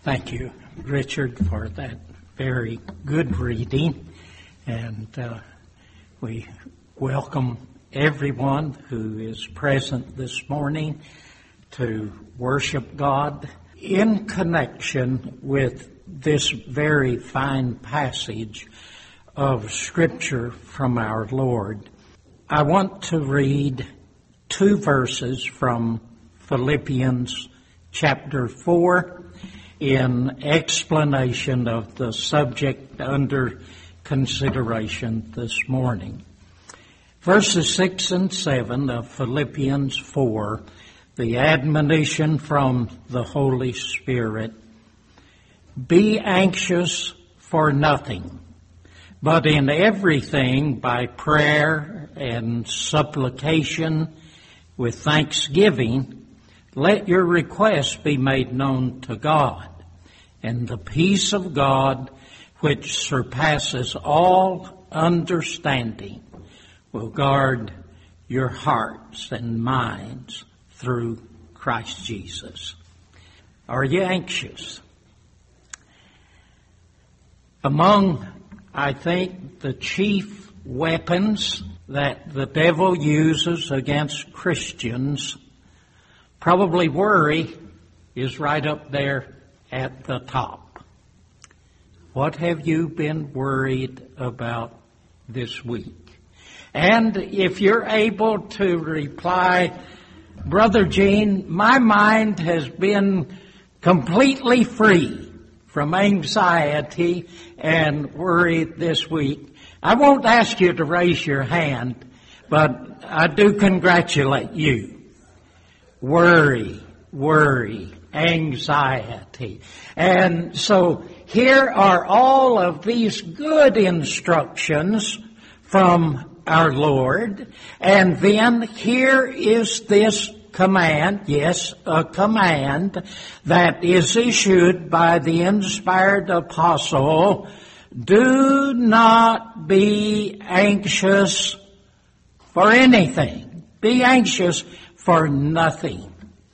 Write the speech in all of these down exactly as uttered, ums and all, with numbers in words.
Thank you, Richard, for that very good reading. And uh, we welcome everyone who is present this morning to worship God in connection with this very fine passage of Scripture from our Lord. I want to read two verses from Philippians chapter four in explanation of the subject under consideration this morning. Verses six and seven of Philippians four, the admonition from the Holy Spirit. Be anxious for nothing, but in everything by prayer and supplication with thanksgiving, let your requests be made known to God, and the peace of God, which surpasses all understanding, will guard your hearts and minds through Christ Jesus. Are you anxious? Among, I think, the chief weapons that the devil uses against Christians, probably worry is right up there at the top. What have you been worried about this week? And if you're able to reply, Brother Gene, my mind has been completely free from anxiety and worry this week, I won't ask you to raise your hand, but I do congratulate you. Worry, worry, anxiety. And so here are all of these good instructions from our Lord. And then here is this command, yes, a command that is issued by the inspired apostle. Do not be anxious for anything. Be anxious for nothing.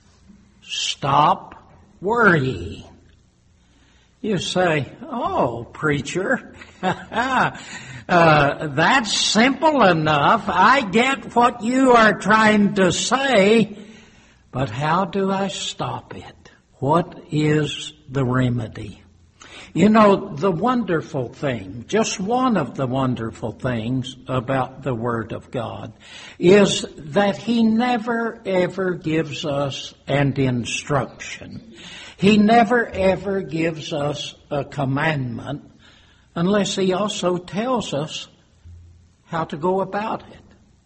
Stop worrying. You say, oh, preacher, uh, that's simple enough. I get what you are trying to say, but how do I stop it? What is the remedy? You know, the wonderful thing, just one of the wonderful things about the Word of God is that He never ever gives us an instruction. He never ever gives us a commandment unless He also tells us how to go about it.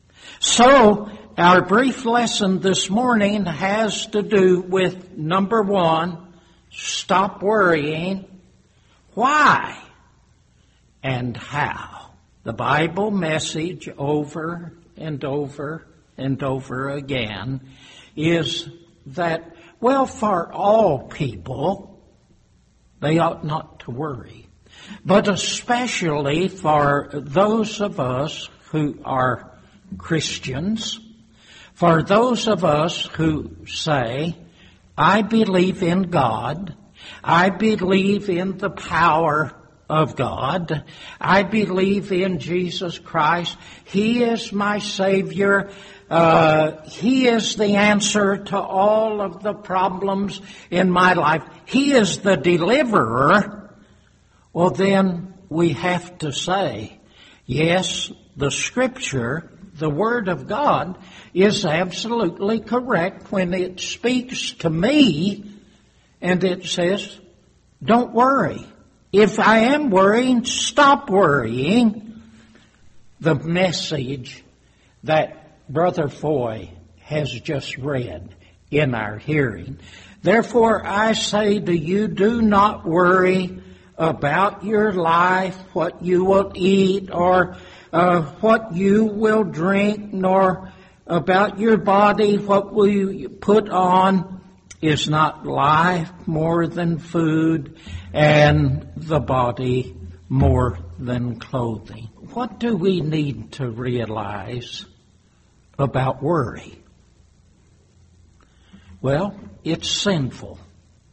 So, our brief lesson this morning has to do with, number one, stop worrying. Why and how? The Bible message over and over and over again is that, well, for all people, they ought not to worry. But especially for those of us who are Christians, for those of us who say, I believe in God, I believe in the power of God. I believe in Jesus Christ. He is my Savior. Uh, he is the answer to all of the problems in my life. He is the deliverer. Well, then we have to say, yes, the Scripture, the Word of God, is absolutely correct when it speaks to me. And it says, don't worry. If I am worrying, stop worrying. The message that Brother Foy has just read in our hearing. Therefore, I say to you, do not worry about your life, what you will eat, or uh, what you will drink, nor about your body, what will you put on. Is not life more than food, and the body more than clothing? What do we need to realize about worry? Well, it's sinful.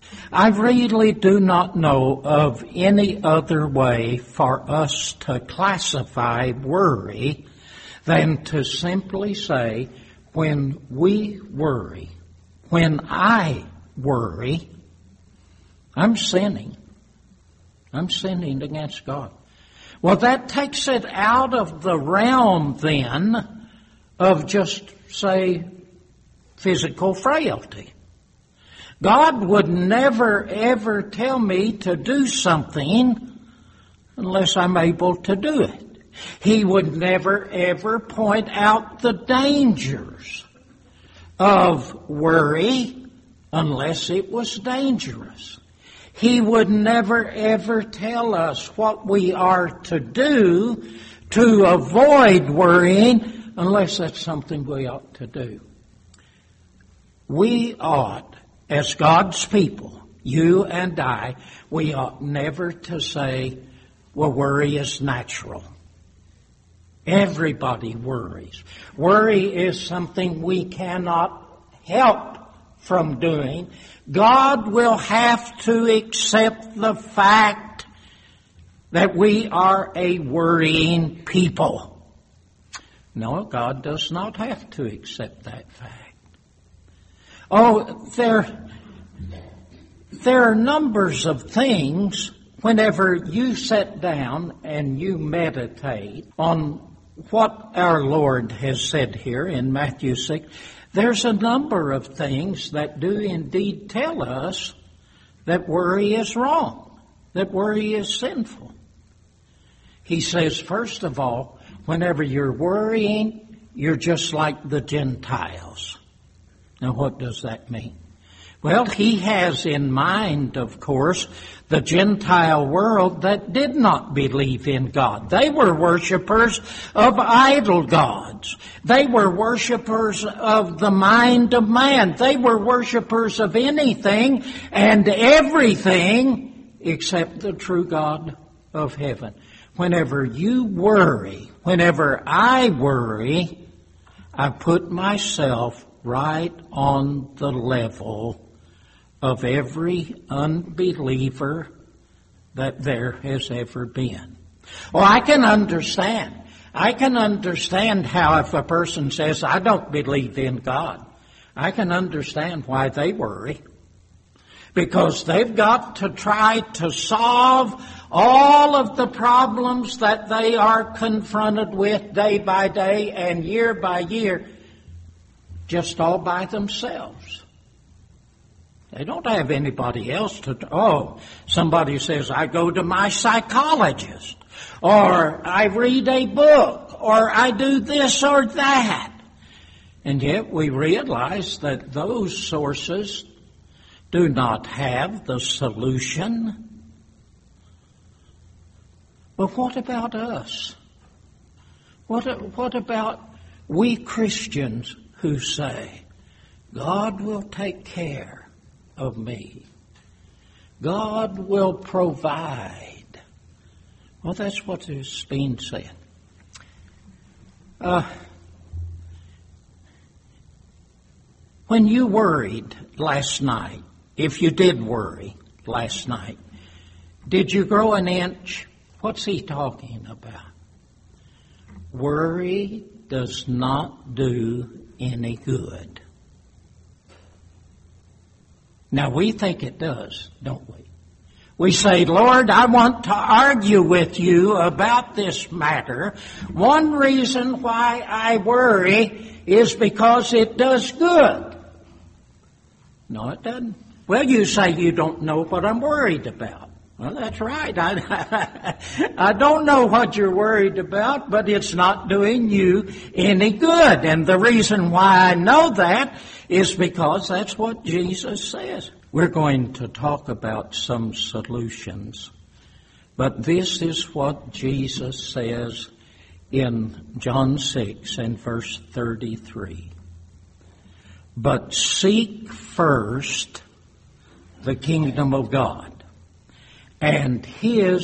I really do not know of any other way for us to classify worry than to simply say, when we worry, when I worry, I'm sinning. I'm sinning against God. Well, that takes it out of the realm then of just, say, physical frailty. God would never, ever tell me to do something unless I'm able to do it. He would never, ever point out the dangers of worry unless it was dangerous. He would never, ever tell us what we are to do to avoid worrying unless that's something we ought to do. We ought, as God's people, you and I, we ought never to say, well, worry is natural. Everybody worries. Worry is something we cannot help from doing. God will have to accept the fact that we are a worrying people. No, God does not have to accept that fact. Oh, there, there are numbers of things whenever you sit down and you meditate on what our Lord has said here in Matthew six. There's a number of things that do indeed tell us that worry is wrong, that worry is sinful. He says, first of all, whenever you're worrying, you're just like the Gentiles. Now, what does that mean? Well, he has in mind, of course, the Gentile world that did not believe in God. They were worshipers of idol gods. They were worshipers of the mind of man. They were worshipers of anything and everything except the true God of heaven. Whenever you worry, whenever I worry, I put myself right on the level of every unbeliever that there has ever been. Well, I can understand. I can understand how if a person says, I don't believe in God, I can understand why they worry. Because they've got to try to solve all of the problems that they are confronted with day by day and year by year, just all by themselves. They don't have anybody else to, oh, somebody says, I go to my psychologist, or I read a book, or I do this or that. And yet we realize that those sources do not have the solution. But what about us? What, what about we Christians who say, God will take care of me. God will provide. Well, that's what is being said. Uh, when you worried last night, if you did worry last night, did you grow an inch? What's he talking about? Worry does not do any good. Now, we think it does, don't we? We say, Lord, I want to argue with you about this matter. One reason why I worry is because it does good. No, it doesn't. Well, you say you don't know what I'm worried about. Well, that's right. I, I don't know what you're worried about, but it's not doing you any good. And the reason why I know that is because that's what Jesus says. We're going to talk about some solutions, but this is what Jesus says in John six and verse thirty-three. But seek first the kingdom of God and His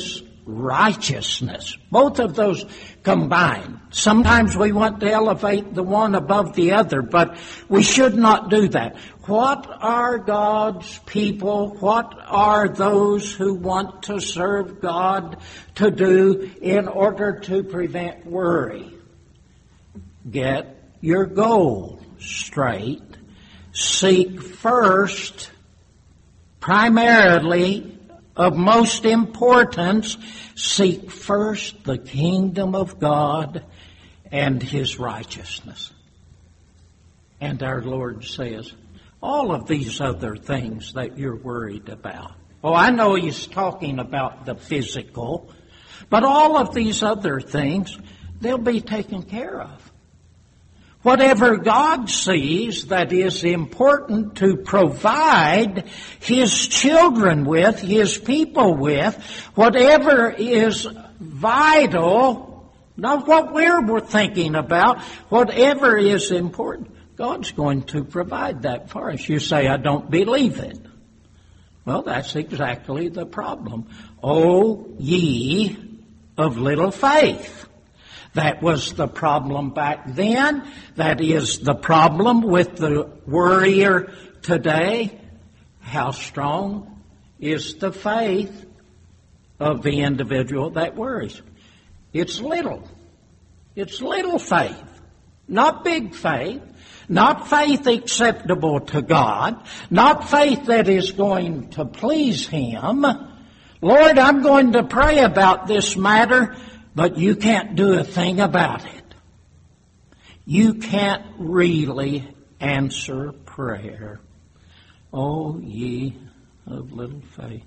righteousness. Both of those combined. Sometimes we want to elevate the one above the other, but we should not do that. What are God's people, what are those who want to serve God to do in order to prevent worry? Get your goal straight. Seek first, primarily, of most importance, seek first the kingdom of God and His righteousness. And our Lord says, all of these other things that you're worried about. Oh, I know He's talking about the physical, but all of these other things, they'll be taken care of. Whatever God sees that is important to provide His children with, His people with, whatever is vital, not what we're thinking about, whatever is important, God's going to provide that for us. You say, I don't believe it. Well, that's exactly the problem. O ye of little faith. That was the problem back then. That is the problem with the worrier today. How strong is the faith of the individual that worries? It's little. It's little faith. Not big faith. Not faith acceptable to God. Not faith that is going to please Him. Lord, I'm going to pray about this matter, but you can't do a thing about it. You can't really answer prayer. O ye of little faith.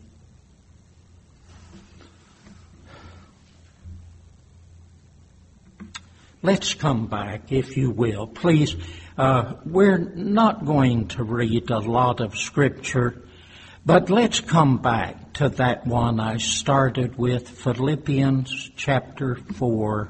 Let's come back, if you will. Please, uh, we're not going to read a lot of Scripture, but let's come back to that one I started with, Philippians chapter four.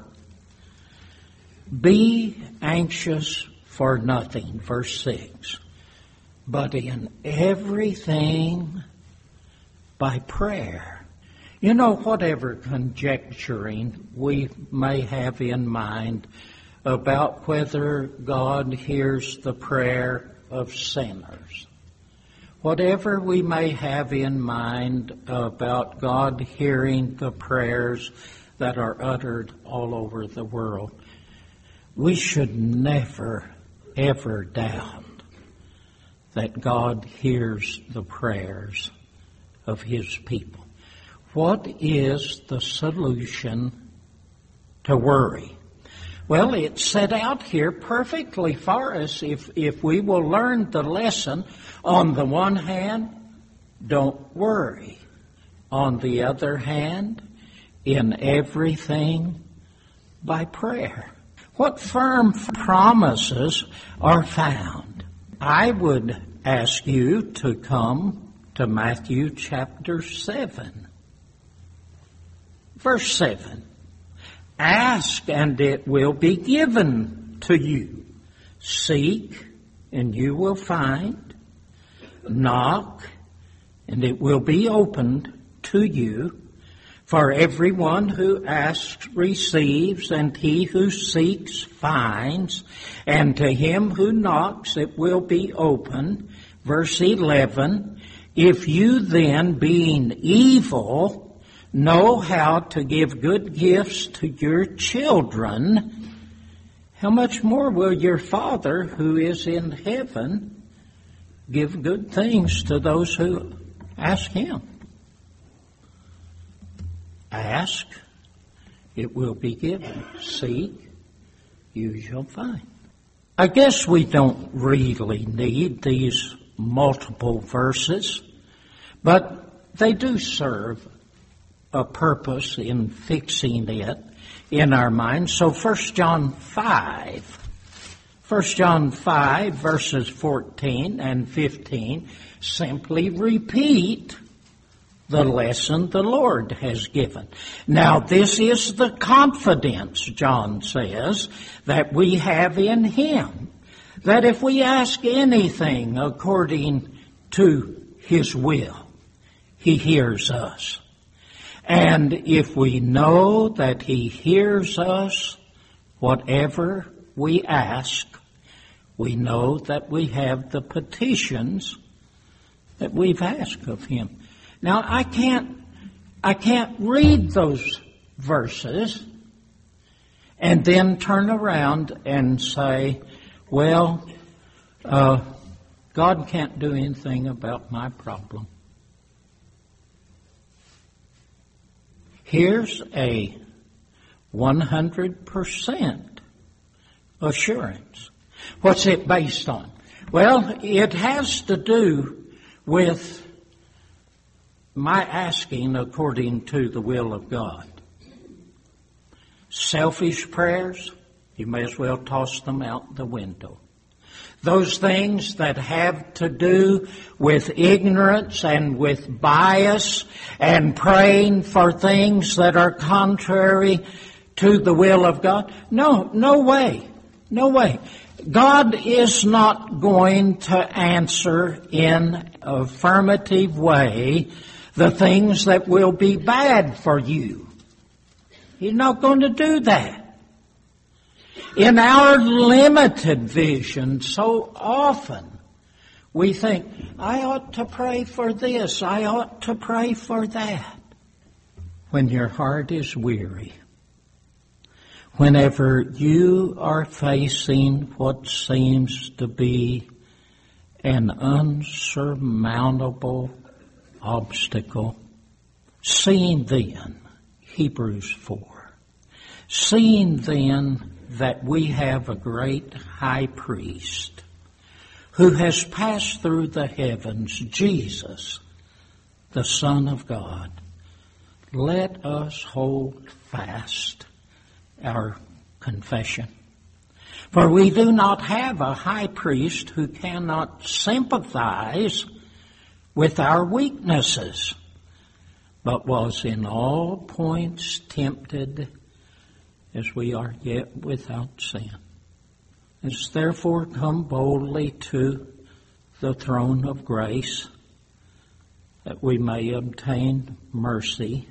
Be anxious for nothing, verse six, but in everything by prayer. You know, whatever conjecturing we may have in mind about whether God hears the prayer of sinners, whatever we may have in mind about God hearing the prayers that are uttered all over the world, we should never, ever doubt that God hears the prayers of His people. What is the solution to worry? Well, it's set out here perfectly for us if, if we will learn the lesson. On the one hand, don't worry. On the other hand, in everything by prayer. What firm promises are found? I would ask you to come to Matthew chapter seven. Verse seven. Ask and it will be given to you. Seek and you will find. Knock and it will be opened to you. For everyone who asks receives, and he who seeks finds, and to him who knocks it will be opened. Verse eleven. If you then, being evil, know how to give good gifts to your children, how much more will your Father who is in heaven give good things to those who ask Him? Ask, it will be given. Seek, you shall find. I guess we don't really need these multiple verses, but they do serve a purpose in fixing it in our minds. So First John five, First John five verses fourteen and fifteen simply repeat the lesson the Lord has given. Now this is the confidence, John says, that we have in Him, that if we ask anything according to His will, He hears us. And if we know that He hears us, whatever we ask, we know that we have the petitions that we've asked of Him. Now, I can't, I can't read those verses and then turn around and say, well, uh, God can't do anything about my problem. Here's a one hundred percent assurance. What's it based on? Well, it has to do with my asking according to the will of God. Selfish prayers, you may as well toss them out the window. Those things that have to do with ignorance and with bias and praying for things that are contrary to the will of God. No, no way. No way. God is not going to answer in an affirmative way the things that will be bad for you. He's not going to do that. In our limited vision, so often we think, I ought to pray for this, I ought to pray for that. When your heart is weary, whenever you are facing what seems to be an unsurmountable obstacle, seeing then, Hebrews four, seeing then that we have a great high priest who has passed through the heavens, Jesus, the Son of God, let us hold fast our confession. For we do not have a high priest who cannot sympathize with our weaknesses, but was in all points tempted as we are yet without sin. Let's therefore come boldly to the throne of grace, that we may obtain mercy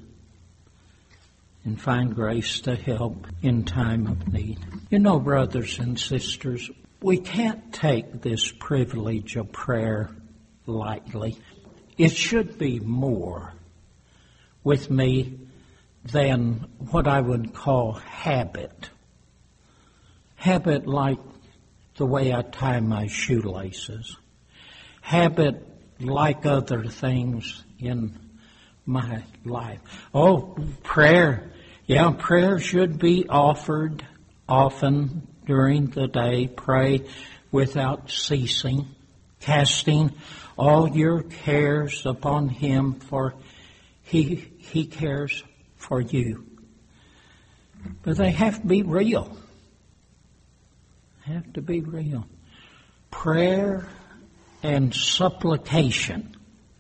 and find grace to help in time of need. You know, brothers and sisters, we can't take this privilege of prayer lightly. It should be more with me than what I would call habit. Habit like the way I tie my shoelaces. Habit like other things in my life. Oh, prayer. Yeah, prayer should be offered often during the day. Pray without ceasing, casting all your cares upon Him, for He He cares for you. But they have to be real. Have to be real. Prayer and supplication.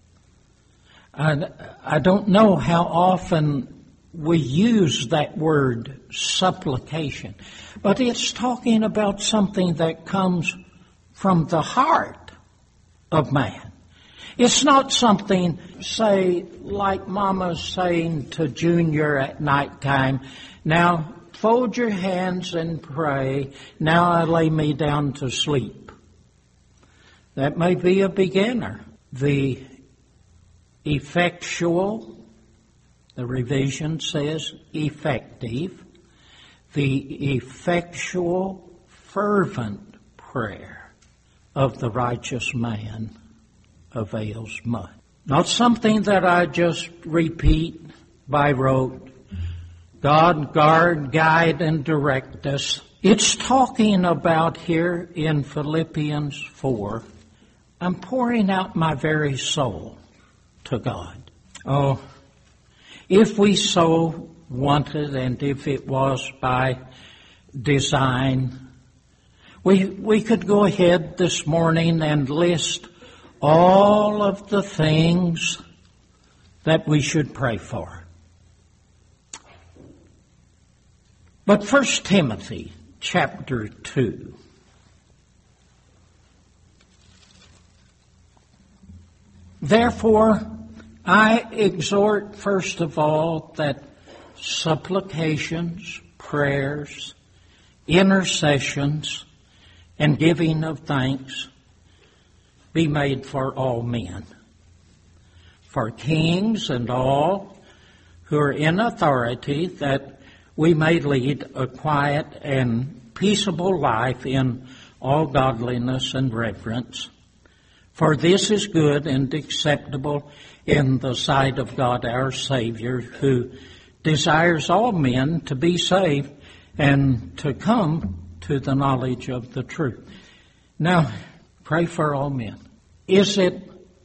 I, I don't know how often we use that word supplication, but it's talking about something that comes from the heart of man. It's not something, say, like Mama's saying to Junior at nighttime, now fold your hands and pray, now I lay me down to sleep. That may be a beginner. The effectual, the revision says effective, the effectual, fervent prayer of the righteous man avails much. Not something that I just repeat by rote. God guard, guide, and direct us. It's talking about here in Philippians four, I'm pouring out my very soul to God. Oh, if we so wanted, and if it was by design, we we could go ahead this morning and list all of the things that we should pray for. But First Timothy chapter two. Therefore, I exhort, first of all, that supplications, prayers, intercessions, and giving of thanks be made for all men, for kings and all who are in authority, that we may lead a quiet and peaceable life in all godliness and reverence. For this is good and acceptable in the sight of God our Savior, who desires all men to be saved and to come to the knowledge of the truth. Now, pray for all men. Is it,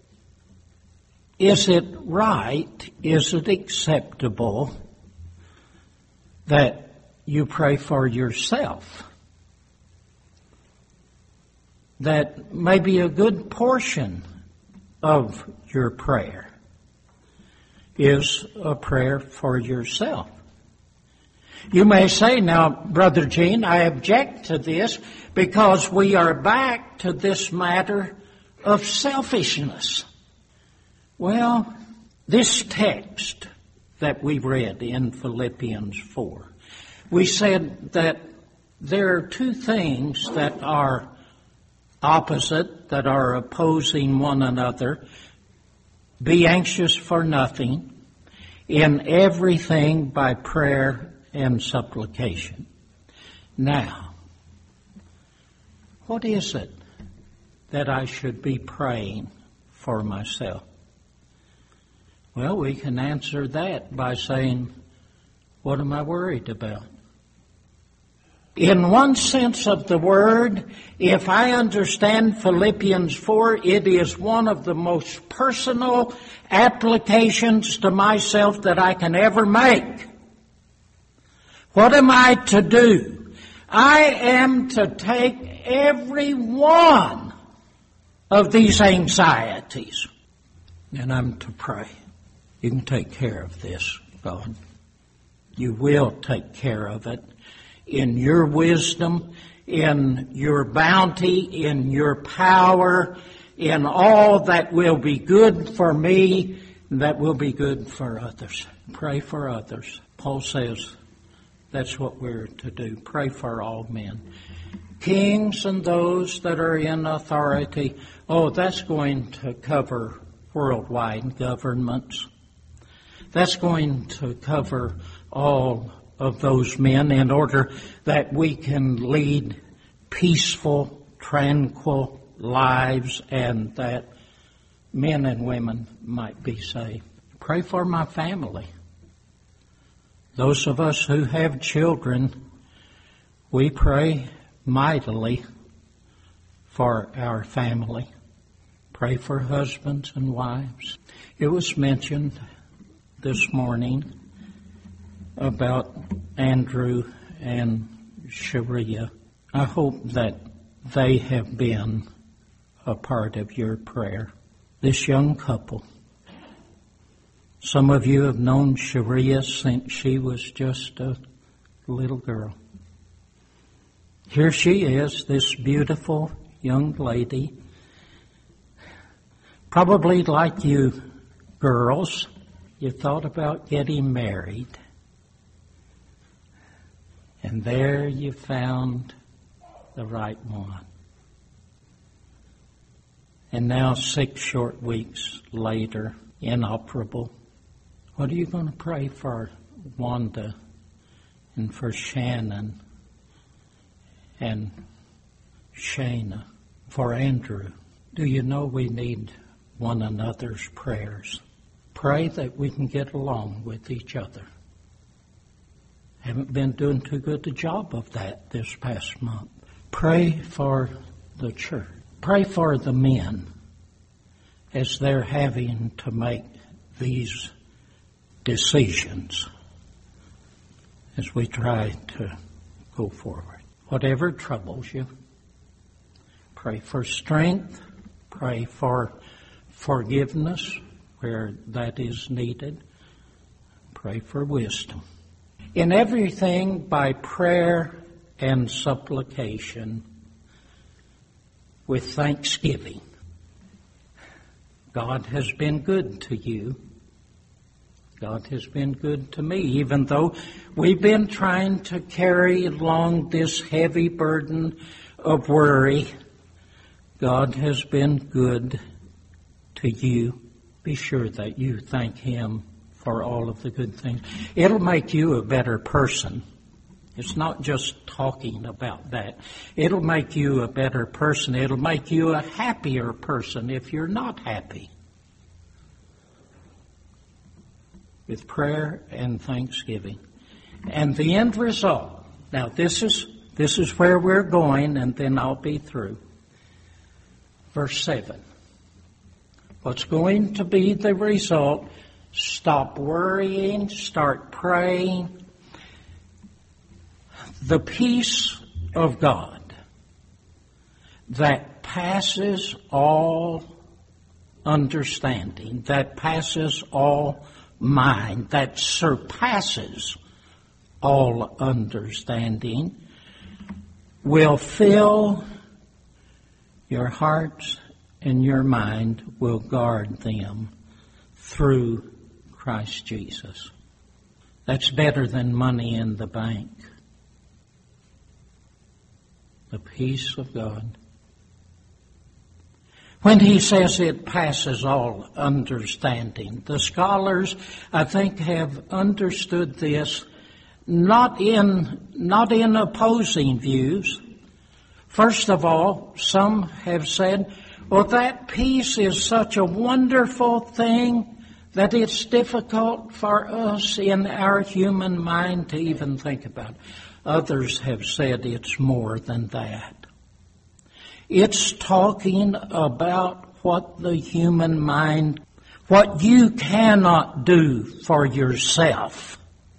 is it right, is it acceptable that you pray for yourself? That maybe a good portion of your prayer is a prayer for yourself. You may say, now, Brother Gene, I object to this because we are back to this matter of selfishness. Well, this text that we read in Philippians four, we said that there are two things that are opposite, that are opposing one another. Be anxious for nothing, in everything by prayer and supplication. Now, what is it that I should be praying for myself? Well, we can answer that by saying, what am I worried about? In one sense of the word, if I understand Philippians four, it is one of the most personal applications to myself that I can ever make. What am I to do? I am to take every one of these anxieties, and I'm to pray. You can take care of this, God. You will take care of it. In your wisdom, in your bounty, in your power, in all that will be good for me, that will be good for others. Pray for others. Paul says that's what we're to do. Pray for all men. Kings and those that are in authority, oh, that's going to cover worldwide governments. That's going to cover all of those men in order that we can lead peaceful, tranquil lives and that men and women might be saved. Pray for my family. Those of us who have children, we pray mightily for our family. Pray for husbands and wives. It was mentioned this morning about Andrew and Sharia. I hope that they have been a part of your prayer. This young couple, some of you have known Sharia since she was just a little girl. Here she is, this beautiful young lady, probably like you girls, you thought about getting married. And there you found the right one. And now six short weeks later, inoperable. What are you going to pray for Wanda and for Shannon and Shana, for Andrew? Do you know we need one another's prayers? Pray that we can get along with each other. Haven't been doing too good a job of that this past month. Pray for the church. Pray for the men as they're having to make these decisions as we try to go forward. Whatever troubles you, pray for strength. Pray for forgiveness where that is needed. Pray for wisdom. In everything by prayer and supplication with thanksgiving. God has been good to you. God has been good to me, even though we've been trying to carry along this heavy burden of worry. God has been good to you. Be sure that you thank Him for all of the good things. It'll make you a better person. It's not just talking about that. It'll make you a better person. It'll make you a happier person if you're not happy. With prayer and thanksgiving. And the end result. Now this is this is where we're going, and then I'll be through. Verse seven. What's going to be the result? Stop worrying, start praying. The peace of God that passes all understanding, that passes all mind, that surpasses all understanding, will fill your hearts and your mind, will guard them through Christ Jesus. That's better than money in the bank. The peace of God. When he says it passes all understanding, the scholars, I think, have understood this not in, not in opposing views. First of all, some have said, well, that peace is such a wonderful thing that it's difficult for us in our human mind to even think about. Others have said it's more than that. It's talking about what the human mind, what you cannot do for yourself.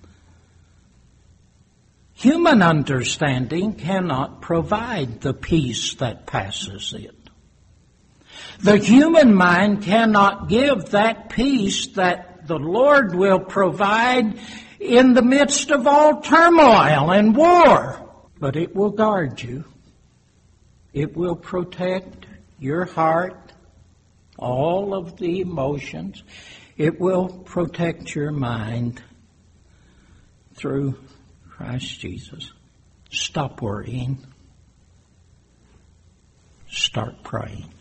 Human understanding cannot provide the peace that passes it. The human mind cannot give that peace that the Lord will provide in the midst of all turmoil and war. But it will guard you. It will protect your heart, all of the emotions. It will protect your mind through Christ Jesus. Stop worrying. Start praying.